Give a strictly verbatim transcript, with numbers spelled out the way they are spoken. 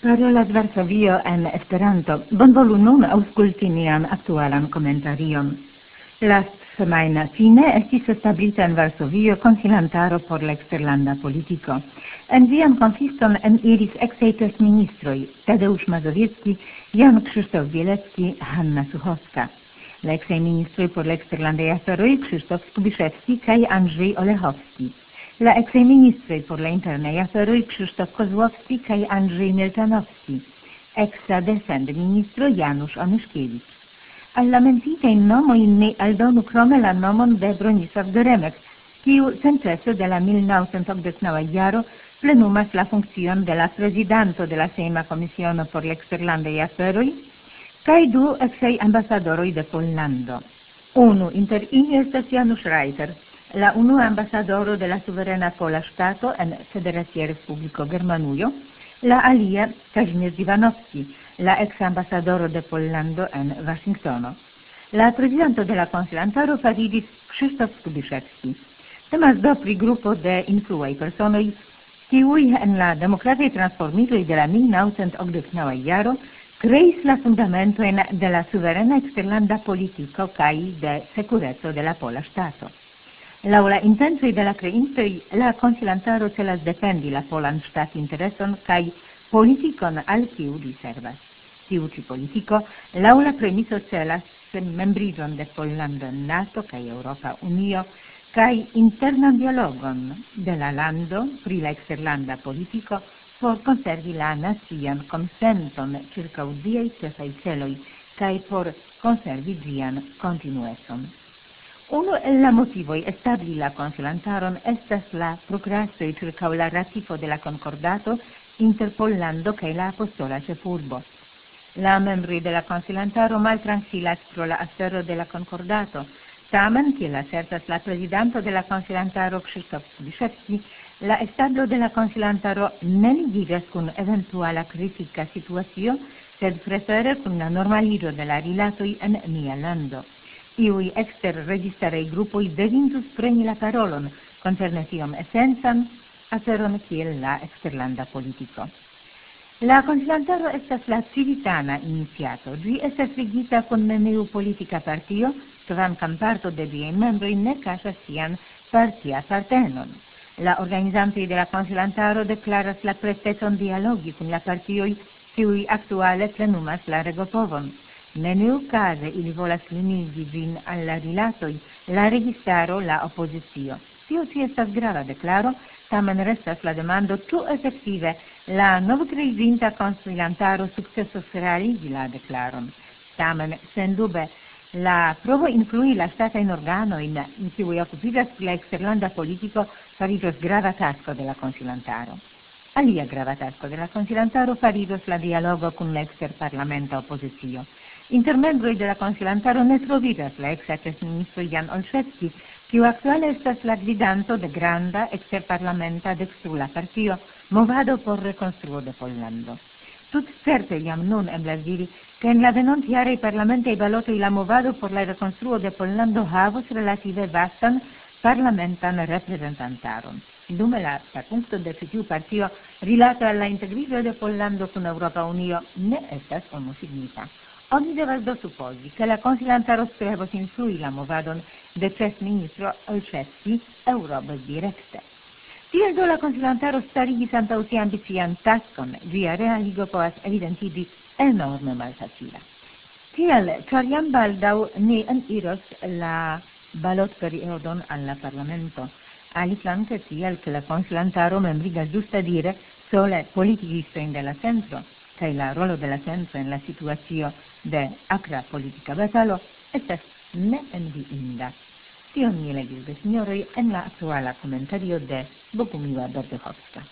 Parolas Varsovio en Esperanto. Bonvolu nun aŭskulti nian aktualan komentarion. Lastsemajna fine estis establita en Varsovio konsilantaro por la eksterlanda politiko. En ĝian konsiston eniris ekzejtes ministroj Tadeusz Mazowiecki, Jan Krzysztof Bielecki, Hanna Suchowska. La eksaj ministroj por la eksterlandaj aferoj Krzysztof Skubiszewski kaj Andrzej Olechowski. La ex-ministroj por la internaj aferoj Krzysztof Kozłowski kaj Andrzej Milczanowski. Eksa defend-ministro Janusz Onyszkiewicz. Al la mentitajn nomojn ni aldonu krome la nomon de Bronisław Geremek, kiu senĉese de la mil naŭcent okdeknaŭa jaro plenumas la funkcion de la prezidanto de la Sejma Komisiono por la eksterlandaj aferoj kaj du eksaj ambasadoroj de Pollando. Unu inter ili estas Janusz Reiter, la unua ambasadoro de la suverena Pola Ŝtato en Federacia Respubliko Germanujo, la alia Kazimierz Iwanowski, la ex-ambasadoro de Pollando en Vaŝingtono. La prezidanto de la konsilantaro fariĝis Krzysztof Skubiszewski. Temas do pri grupo de influaj personoj, kiuj en la demokrataj transformiĝoj de la mil naŭcent okdeknaŭa jaro kreis la fundamentojn de la suverena eksterlanda politiko kaj de sekureco de la Pola Ŝtato. Laŭ la intencoj de la kreintoj, la konsilantaro celas defendi la polan ŝtatintereson kaj politikon, al kiu li servas. Tiu ĉi politiko laŭ la premiso celas membriĝon de Pollando en NATO kaj Eŭropa Unio kaj internan dialogon de la lando pri la eksterlanda politiko por konservi la nacian konsenton ĉirkaŭ ĝiaj ĉefaj celoj kaj por konservi ĝian kontinuecon. Uno el la motivoj establi la konsilantaron estas la prokrastoj ĉirkaŭ la ratifo de la konkordato inter Pollando kaj la apostola ĉefurbo. La membroj de la konsilantaro maltrankvilas pro la afero de la konkordato. Tamen, kiel asertas la prezidanto de la konsilantaro Krzysztof Skubiszewski, la establo de la konsilantaro ne ligiĝas kun eventuala kritika situacio, sed prefere kun la normaliĝo de la rilatoj en nia lando. Iuj eksterregistaraj grupoj devintus preni la parolon koncerne tiom esencan aferon kiel la eksterlanda politiko. La konsilantaro estas la civitana iniciato. Ĝi estas ligita kun neniu politika partio, kvankam parto de ĝiaj membroj ne kaŝas sian partiapartenon. La organizantoj de la konsilantaro deklaras la prestecon dialogi kun la partioj, kiuj aktuale plenumas la regopovon. Neniukaze ili volas limigi ĝin al la rilatoj, la registaro, la opozicio. Tio ĉi estas grava deklaro, tamen restas la demando ĉu efektive la novkreiĝinta konsilantaro sukcesos realigi la deklaron. Tamen, sendube, la provo influi la ŝtatajn organojn, kiuj okupiĝas pri la eksterlanda politiko, fariĝos grava tasko de la konsilantaro. Alia grava tasko de la konsilantaro fariĝos la dialogo kun la eksterparlamenta opozicio. Inter membroj de la konsilantaro ne troviĝas la eksa ĉefministro Jan Olszewski, kiu aktuale estas la gvidanto de granda eksterparlamenta dekstrula partio Movado por Rekonstruo de Pollando. Tutcerte jam nun eblas diri, ke en la venontjaraj parlamentaj balotoj la Movado por la Rekonstruo de Pollando havos relative vastan parlamentan reprezentantaron. Dume la perpunkto de ĉi tiu partio rilate al la integriĝo de Pollando kun Eŭropa Unio ne estas unusignita. Oni devas do supozi, ke la konsilantaro strebos influi la movadon de ĉefministro Olszewski eŭrobe direkte. Tiel do la konsilantaro starigis antaŭ si ambician taskon, ĝia realigo povas evidentiĝi enorme malfacila. Tiel, ĉar jam baldaŭ ni eniros la balotperiodon al la parlamento. Aliflanke tiel, ke la konsilantaro membrigas ĝustadire sole politikistojn de la centro, kaj la rolo de la centro en la situacio de akra politika batalo estas neenviinda. Tion mi legis, gesinjoroj, en la aktuala komentario de Bogumiła Berdychowska.